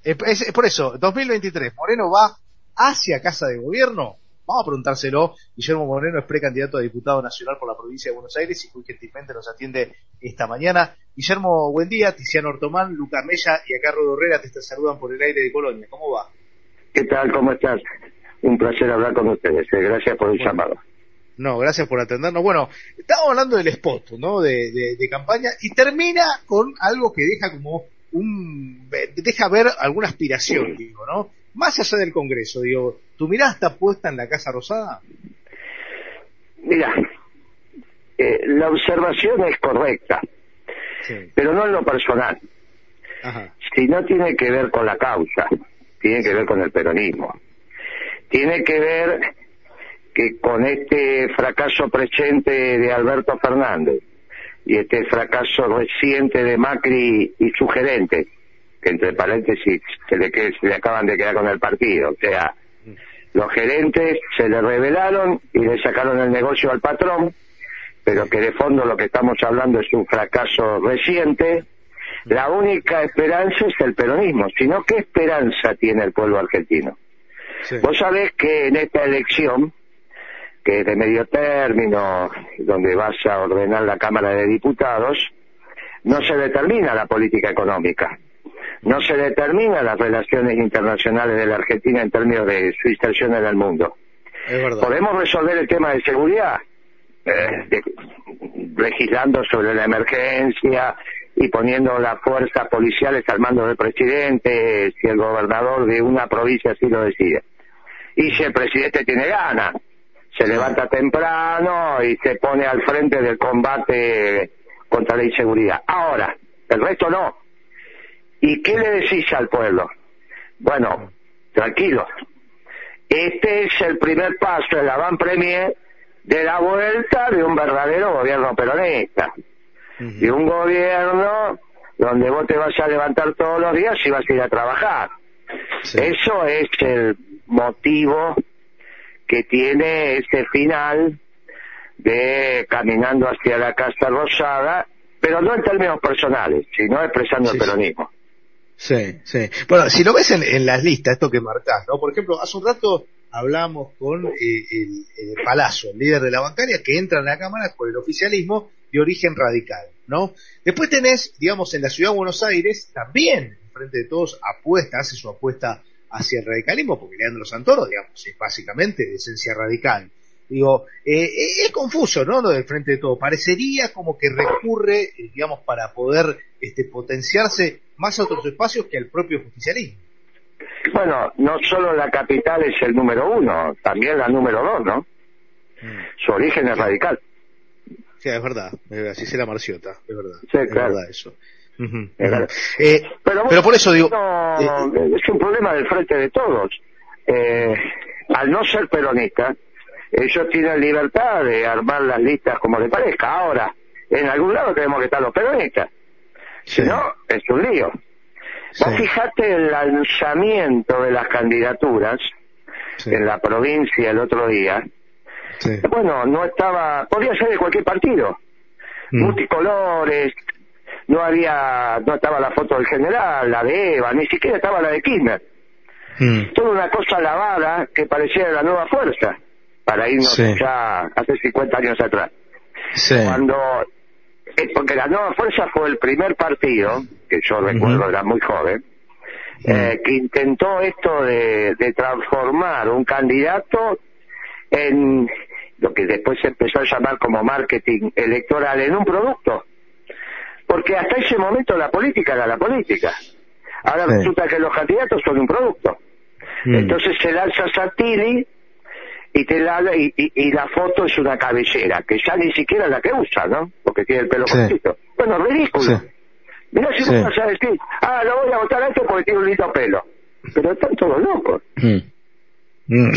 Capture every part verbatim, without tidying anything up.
Es, es, es por eso, dos mil veintitrés, Moreno va hacia Casa de Gobierno. Vamos a preguntárselo. Guillermo Moreno es precandidato a diputado nacional por la provincia de Buenos Aires y muy gentilmente nos atiende esta mañana. Guillermo, buen día. Tiziano Ortomán, Luca Mella y acá Rodo Herrera te saludan por el aire de Colonia. ¿Cómo va? ¿Qué tal? ¿Cómo estás? Un placer hablar con ustedes. Gracias por el bueno, llamado. No, gracias por atendernos. Bueno, estábamos hablando del spot, ¿no? De, de, de campaña y termina con algo que deja como un... deja ver alguna aspiración, digo, ¿no? Más allá del Congreso, digo, ¿tu mirada está puesta en la Casa Rosada? Mira, eh, la observación es correcta, sí, pero no en lo personal. Ajá. Si no tiene que ver con la causa, tiene que ver con el peronismo. Tiene que ver que con este fracaso presente de Alberto Fernández y este fracaso reciente de Macri y su gerente, que entre paréntesis se le, que, se le acaban de quedar con el partido, o sea, los gerentes se le rebelaron y le sacaron el negocio al patrón, pero que de fondo lo que estamos hablando es un fracaso reciente. La única esperanza es el peronismo, sino ¿qué esperanza tiene el pueblo argentino? Sí. Vos sabés que en esta elección, que es de medio término, donde vas a ordenar la Cámara de Diputados, no se determina la política económica, no se determinan las relaciones internacionales de la Argentina en términos de su inserción en el mundo. Es verdad. Podemos resolver el tema de seguridad, eh, de, legislando sobre la emergencia y poniendo las fuerzas policiales al mando del presidente, si el gobernador de una provincia así lo decide. Y si el presidente tiene ganas, se levanta temprano y se pone al frente del combate contra la inseguridad. Ahora, el resto no. ¿Y qué le decís al pueblo? Bueno, tranquilo. Este es el primer paso, el avant-premier de la vuelta de un verdadero gobierno peronista. Uh-huh. De un gobierno donde vos te vas a levantar todos los días y vas a ir a trabajar. Sí. Eso es el motivo que tiene este final de caminando hacia la Casa Rosada, pero no en términos personales, sino expresando sí, el peronismo. Sí, sí. Bueno, si lo ves en, en las listas, esto que marcás, ¿no? Por ejemplo, hace un rato hablamos con eh, el, el Palazzo, el líder de la bancaria, que entra en la Cámara por el oficialismo de origen radical, ¿no? Después tenés, digamos, en la Ciudad de Buenos Aires, también, en Frente de Todos, apuesta, hace su apuesta hacia el radicalismo, porque Leandro Santoro, digamos, es básicamente de esencia radical. Digo, eh, es confuso, ¿no? Lo del Frente de Todos. Parecería como que recurre, eh, digamos, para poder este, potenciarse más a otros espacios que al propio justicialismo. Bueno, no solo la capital es el número uno, también la número dos, ¿no? Mm. Su origen es sí. radical. Sí, es verdad, así será Marciota, es verdad. Sí, es claro. verdad eso. Uh-huh, uh-huh. Eh, pero, bueno, pero por eso digo... No, eh, es un problema del Frente de Todos. Eh, al no ser peronista, ellos tienen libertad de armar las listas como les parezca. Ahora, en algún lado tenemos que estar los peronistas. Sí. Si no, es un lío. Sí. Vos fijate el lanzamiento de las candidaturas sí. en la provincia el otro día. Sí. Bueno, no estaba... Podría ser de cualquier partido. Mm. Multicolores, no había... No estaba la foto del general, la de Eva, ni siquiera estaba la de Kirchner. Mm. Toda una cosa lavada que parecía de la Nueva Fuerza, para irnos sí. ya hace cincuenta años atrás. Sí. Cuando... Porque la Nueva Fuerza fue el primer partido, que yo recuerdo, uh-huh. era muy joven, uh-huh. eh, que intentó esto de, de transformar un candidato en lo que después se empezó a llamar como marketing electoral, en un producto. Porque hasta ese momento la política era la política. Ahora sí. resulta que los candidatos son un producto. Uh-huh. Entonces se lanza Santilli y te la y, y, y la foto es una cabellera que ya ni siquiera es la que usa, ¿no? Porque tiene el pelo sí. cortito. Bueno, ridículo. Sí. Mirá si sí. vos vas a decir, ah, lo voy a votar a este porque tiene un lindo pelo. Pero están todos locos. Mm. Mm.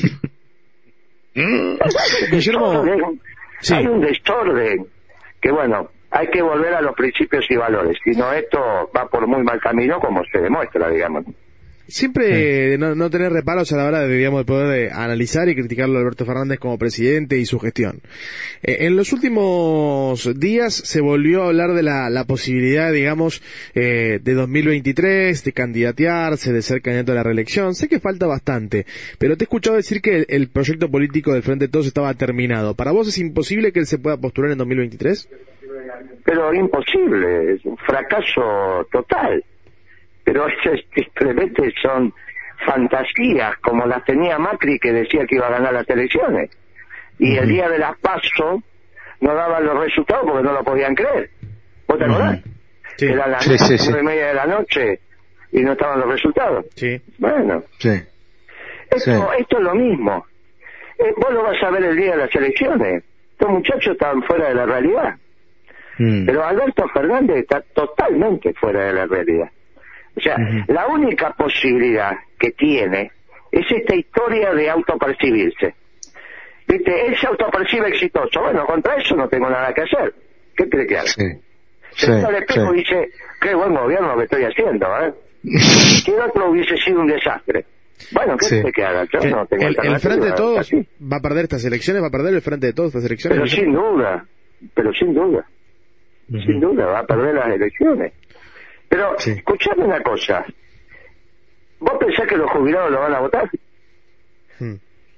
Guillermo, sí. Hay un desorden que, bueno, hay que volver a los principios y valores. Si no, esto va por muy mal camino, como se demuestra, digamos. siempre sí. no, no tener reparos a la hora de, digamos, de poder de analizar y criticarlo a Alberto Fernández como presidente y su gestión. Eh, en los últimos días se volvió a hablar de la, la posibilidad, digamos, eh, de dos mil veintitrés, de candidatearse, de ser candidato a la reelección. Sé que falta bastante, pero te he escuchado decir que el, el proyecto político del Frente de Todos estaba terminado. ¿Para vos es imposible que él se pueda postular en dos mil veintitrés? Pero imposible, es un fracaso total. Pero simplemente son fantasías, como las tenía Macri, que decía que iba a ganar las elecciones. Y uh-huh. el día de las PASO no daban los resultados porque no lo podían creer. ¿Vos te acordás? Uh-huh. Sí. Eran las sí, sí, sí. nueve y media de la noche y no estaban los resultados. Sí. Bueno. Sí. Esto, sí. esto es lo mismo. Eh, vos lo vas a ver el día de las elecciones. Estos muchachos estaban fuera de la realidad. Mm. Pero Alberto Fernández está totalmente fuera de la realidad. O sea, uh-huh. la única posibilidad que tiene es esta historia de autopercibirse. ¿Viste? Él se autopercibe exitoso. Bueno, contra eso no tengo nada que hacer. ¿Qué cree que haga? Sí. Se mira al espejo y dice, qué buen gobierno que estoy haciendo, ¿eh? Si el otro hubiese sido un desastre. Bueno, ¿qué sí. cree que haga? Yo el, no tengo el, el Frente de Todos así. Va a perder estas elecciones, va a perder el Frente de Todos estas elecciones. Pero sin duda, pero sin duda. Uh-huh. Sin duda, va a perder las elecciones. Pero, sí. escuchame una cosa. ¿Vos pensás que los jubilados lo van a votar? Hmm.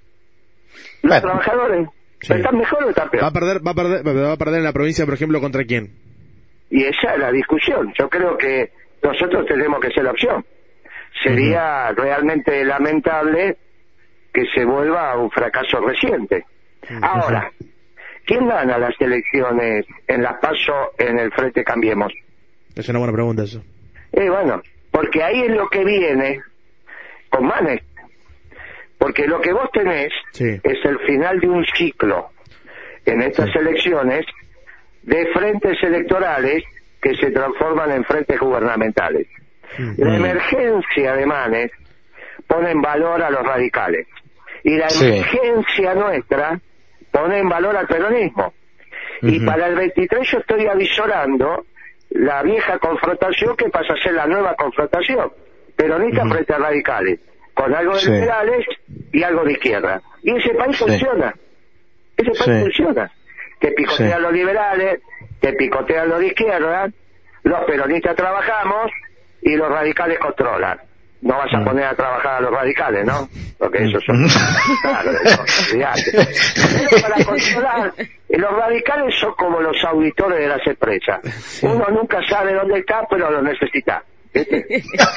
¿Los bueno. trabajadores? Sí. ¿Están mejor o están peor? Va a perder, va a perder, va a perder en la provincia, por ejemplo, ¿contra quién? Y esa es la discusión. Yo creo que nosotros tenemos que ser la opción. Sería uh-huh. realmente lamentable que se vuelva a un fracaso reciente. Uh-huh. Ahora, ¿quién gana las elecciones en las PASO en el Frente Cambiemos? Es una buena pregunta eso. Eh, bueno, porque ahí es lo que viene con Manes. Porque lo que vos tenés sí. es el final de un ciclo en estas sí. elecciones de frentes electorales que se transforman en frentes gubernamentales. Mm. La emergencia de Manes pone en valor a los radicales. Y la sí. emergencia nuestra pone en valor al peronismo. Uh-huh. Y para el veintitrés yo estoy avisorando la vieja confrontación que pasa a ser la nueva confrontación. Peronistas uh-huh. frente a radicales, con algo de sí. liberales y algo de izquierda. Y ese país sí. funciona. Ese país sí. funciona. Te picotean sí. los liberales, te picotean los de izquierda, los peronistas trabajamos y los radicales controlan. No vas a poner a trabajar a los radicales, ¿no? Porque esos son... claro, no, para controlar, los radicales son como los auditores de las empresas. Uno nunca sabe dónde está, pero lo necesita. ¿Viste?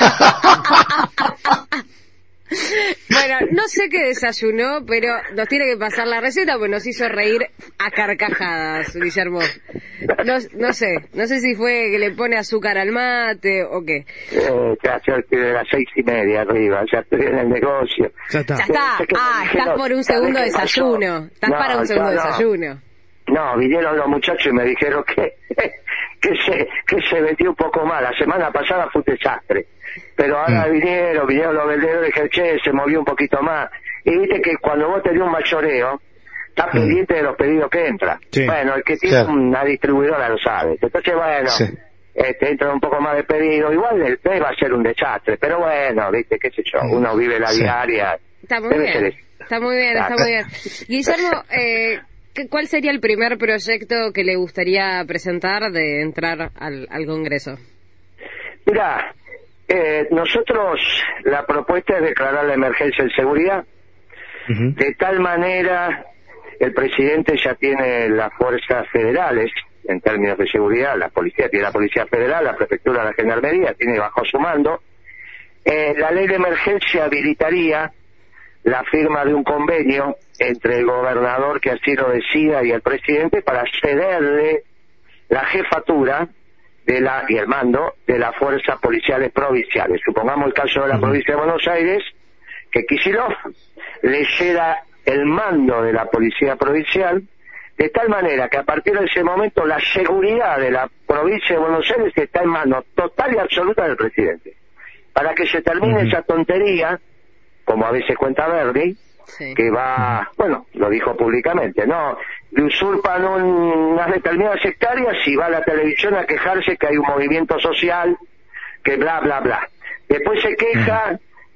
Bueno, no sé qué desayunó, pero nos tiene que pasar la receta, pues nos hizo reír a carcajadas, Guillermo. No, no sé, no sé si fue que le pone azúcar al mate o qué. Eh, ya, ya de las seis y media arriba, ya estoy en el negocio. Ya está. Ya está. Ah, estás por un segundo desayuno. Estás no, para un segundo no, desayuno. No, vinieron los muchachos y me dijeron que que se que se metió un poco mal. La semana pasada fue un desastre. Pero ahora mm. vinieron, vinieron los vendedores de che, se movió un poquito más. Y viste que cuando vos tenés un mayoreo, estás mm. pendiente de los pedidos que entran. Sí. Bueno, el que tiene sí. una distribuidora lo sabe. Entonces, bueno, sí. este, entra un poco más de pedido. Igual el P va a ser un desastre. Pero bueno, viste, qué sé yo, uno vive la sí. diaria. Está muy Debe bien. Está muy bien, está muy bien. Guillermo, eh... ¿cuál sería el primer proyecto que le gustaría presentar de entrar al, al Congreso? Mirá, eh, nosotros la propuesta es declarar la emergencia en seguridad. Uh-huh. De tal manera, el presidente ya tiene las fuerzas federales en términos de seguridad, la policía tiene la Policía Federal, la Prefectura, la Gendarmería, tiene bajo su mando. Eh, la ley de emergencia habilitaría la firma de un convenio entre el gobernador que así lo decida y el presidente para cederle la jefatura de la y el mando de las fuerzas policiales provinciales. Supongamos el caso de la uh-huh. provincia de Buenos Aires, que Kicillof le ceda el mando de la policía provincial, de tal manera que a partir de ese momento la seguridad de la provincia de Buenos Aires está en manos total y absoluta del presidente. Para que se termine uh-huh. esa tontería, como a veces cuenta Verdi, sí. que va, bueno, lo dijo públicamente, no, le usurpan un, unas determinadas hectáreas y va a la televisión a quejarse que hay un movimiento social, que bla, bla, bla. Después se queja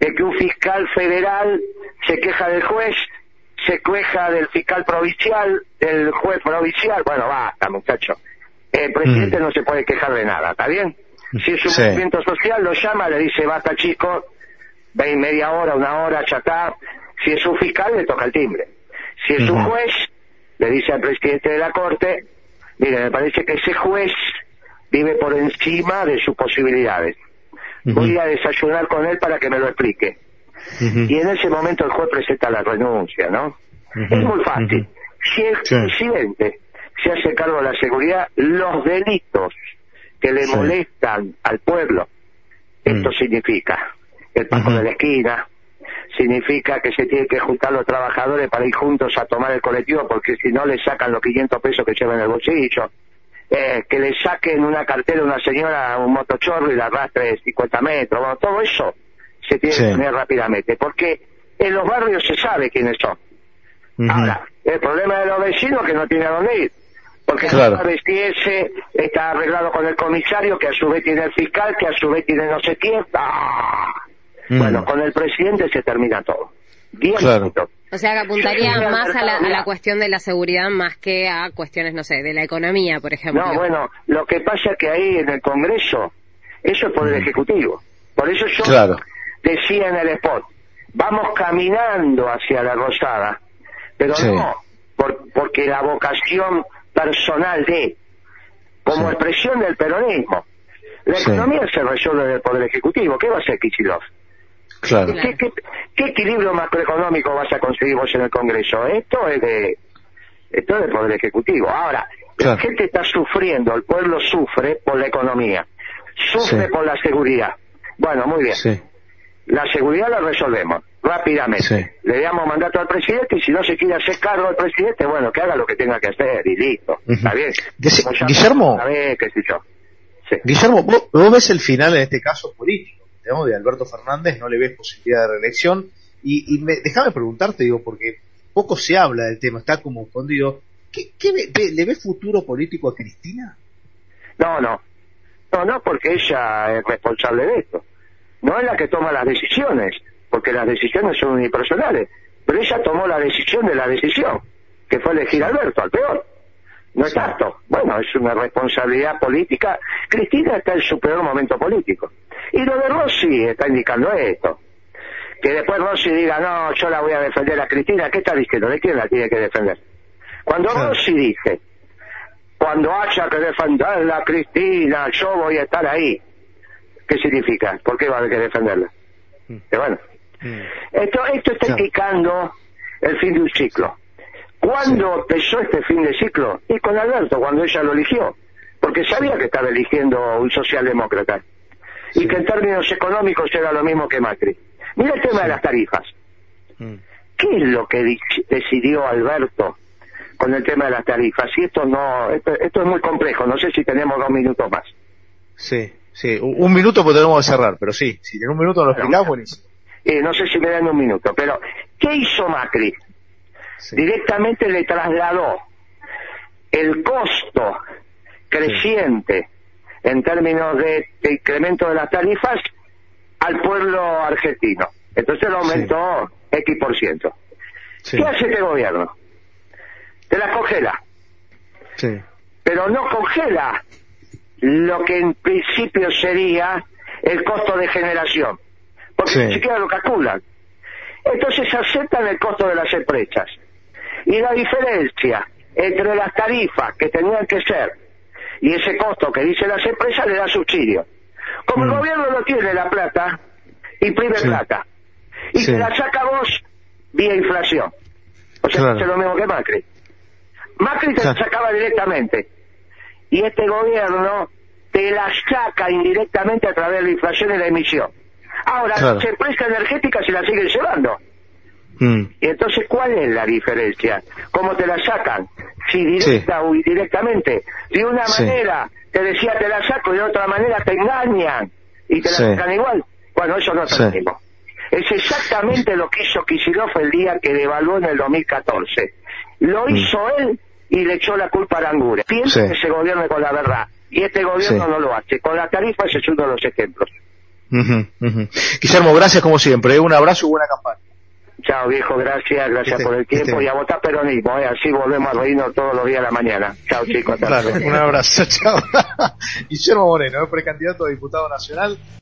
de que un fiscal federal se queja del juez, se queja del fiscal provincial, del juez provincial. Bueno, basta, muchacho. El presidente mm. no se puede quejar de nada, ¿está bien? Si es un sí. movimiento social, lo llama, le dice, basta, chico, ven media hora, una hora, ya está. Si es un fiscal, le toca el timbre. Si es uh-huh. un juez, le dice al presidente de la Corte, mire, me parece que ese juez vive por encima de sus posibilidades. Uh-huh. Voy a desayunar con él para que me lo explique. Uh-huh. Y en ese momento el juez presenta la renuncia, ¿no? Uh-huh. Es muy fácil. Uh-huh. Si el sí. presidente se hace cargo de la seguridad, los delitos que le sí. molestan al pueblo, esto uh-huh. significa el paco uh-huh. de la esquina, significa que se tienen que juntar los trabajadores para ir juntos a tomar el colectivo, porque si no le sacan los quinientos pesos que llevan en el bolsillo, eh, que le saquen una cartera a una señora, un motochorro y la arrastre cincuenta metros, bueno, todo eso se tiene sí. que tener rápidamente, porque en los barrios se sabe quiénes son. Uh-huh. Ahora, el problema de los vecinos es que no tiene a dónde ir, porque claro. no sabe si ese está arreglado con el comisario, que a su vez tiene el fiscal, que a su vez tiene no sé quién. ¡Ah! Mm. Bueno, con el presidente se termina todo. Diez claro. minutos. O sea, que apuntaría sí, más a la, a la cuestión de la seguridad más que a cuestiones, no sé, de la economía, por ejemplo. No, bueno, lo que pasa es que ahí en el Congreso, eso es poder mm. ejecutivo. Por eso yo claro. decía en el spot, vamos caminando hacia la Rosada, pero sí. no por, porque la vocación personal de, como sí. expresión del peronismo. La sí. economía se resuelve del Poder Ejecutivo. ¿Qué va a hacer Kicillof? Claro. ¿Qué, qué, ¿Qué equilibrio macroeconómico vas a conseguir vos en el Congreso? Esto es de esto es del Poder Ejecutivo. Ahora, claro. la gente está sufriendo, el pueblo sufre por la economía, sufre sí. por la seguridad. Bueno, muy bien. Sí. La seguridad la resolvemos rápidamente. Sí. Le damos mandato al presidente y si no se quiere hacer cargo del presidente, bueno, que haga lo que tenga que hacer y listo. Uh-huh. ¿Está bien? Dese- Guillermo. Vez, qué sé yo. Sí. Guillermo, ¿vos, vos ves el final en este caso político, digamos, de Alberto Fernández, no le ves posibilidad de reelección, y, y me, déjame preguntarte, digo, porque poco se habla del tema, está como escondido, ¿qué, qué ve, ve, ¿le ves futuro político a Cristina? No, no, no, no, porque ella es responsable de esto, no es la que toma las decisiones, porque las decisiones son unipersonales, pero ella tomó la decisión de la decisión, que fue elegir a Alberto, al peor. No es sí. tanto. Bueno, es una responsabilidad política. Cristina está en su peor momento político. Y lo de Rossi está indicando esto. Que después Rossi diga, no, yo la voy a defender a Cristina. ¿Qué está diciendo? ¿De quién la tiene que defender? Cuando sí. Rossi dice, cuando haya que defenderla a Cristina, yo voy a estar ahí. ¿Qué significa? ¿Por qué va a haber que defenderla? Mm. Que bueno. Mm. Esto, esto está sí. indicando el fin de un ciclo. ¿Cuándo sí. empezó este fin de ciclo? Y con Alberto, cuando ella lo eligió. Porque sabía que estaba eligiendo un socialdemócrata. Sí. Y que en términos económicos era lo mismo que Macri. Mira el tema sí. de las tarifas. Mm. ¿Qué es lo que di- decidió Alberto con el tema de las tarifas? Y esto no, esto, esto es muy complejo. No sé si tenemos dos minutos más. Sí, sí. Un minuto pues tenemos que cerrar, pero sí. Si en un minuto lo explicamos, buenísimo. Eh, no sé si me dan un minuto, pero ¿qué hizo Macri? Sí. Directamente le trasladó el costo creciente sí. en términos de, de incremento de las tarifas al pueblo argentino. Entonces lo aumentó sí. X por ciento. Sí. ¿Qué hace este gobierno? Te la congela. Sí. Pero no congela lo que en principio sería el costo de generación. Porque sí. ni siquiera lo calculan. Entonces aceptan el costo de las empresas. Y la diferencia entre las tarifas que tenían que ser y ese costo que dicen las empresas le da subsidio. Como mm. el gobierno no tiene la plata, imprime sí. plata. Y sí. te la saca vos vía inflación. O sea, claro. es lo mismo que Macri. Macri te claro. la sacaba directamente. Y este gobierno te la saca indirectamente a través de la inflación y la emisión. Ahora, claro. las empresas energéticas se la siguen llevando. Mm. Y entonces, ¿cuál es la diferencia? ¿Cómo te la sacan? Si directa sí. o indirectamente. De una sí. manera te decía te la saco y de otra manera te engañan y te la sí. sacan igual. Bueno, eso no es lo mismo. Es exactamente lo que hizo Kicillof el día que devaluó en el dos mil catorce. Lo mm. hizo él y le echó la culpa a Aranguren. Piensa sí. que se gobierne con la verdad. Y este gobierno sí. no lo hace. Con las tarifas es uno de los ejemplos. Uh-huh, uh-huh. Guillermo, gracias como siempre, un abrazo y buena campaña. Chao, viejo, gracias, gracias este, por el tiempo este... y a votar peronismo, ¿eh? Así volvemos a reírnos todos los días de la mañana. Chao, chicos. Claro, un abrazo, chao. Guillermo Moreno, precandidato a diputado nacional.